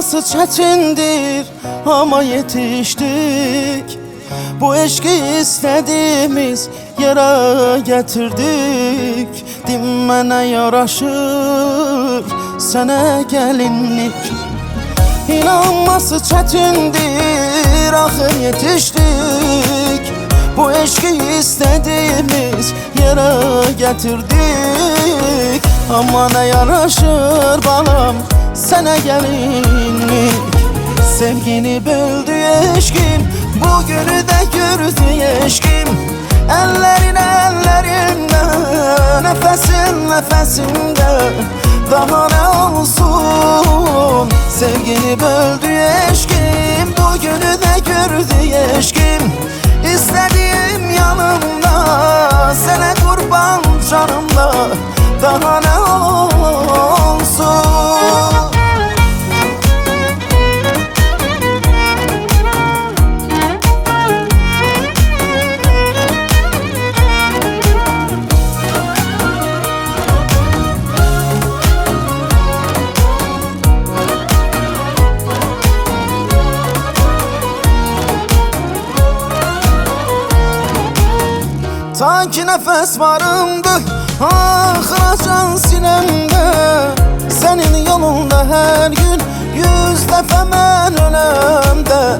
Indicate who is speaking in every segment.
Speaker 1: İnanması çetindir ama yetiştik. Bu eşki istediğimiz yere getirdik. Dinmene yaraşır sana gelinlik. İnanması çetindir, ahır yetiştik. Bu eşki istediğimiz yere getirdik. Ama ne yaraşır balam sana gelinlik. Sevgini böldü eşkim, bugünü de gördü eşkim. Ellerin ellerinde, nefesin nefesinde, daha ne olsun. Sevgini böldü eşkim, bugünü de gördü eşkim. İstediğim yanımda, sana kurban canımda, daha ne olsun. Ta ki nefes varımdı, ahıra can sinemde. Senin yolunda her gün 100 defa ben ölemde.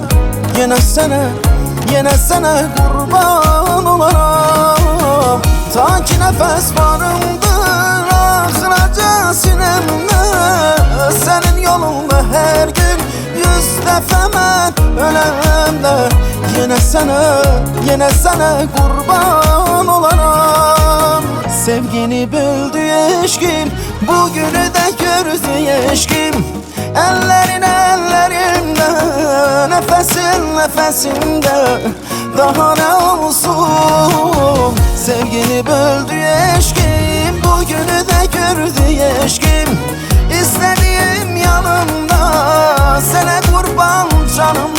Speaker 1: Yine sana kurban olaram. Ta ki nefes varımdı, ahıra can sinemde. Senin yolunda her gün 100 defa ben ölemde. Yine sana kurban olaram. Sevgini böldü eşkim, bugünü de gördü eşkim. Ellerin ellerimde, nefesin nefesimde, daha ne olsun. Sevgini böldü eşkim, bugünü de gördü eşkim. İstediğim yanımda, sana kurban canım.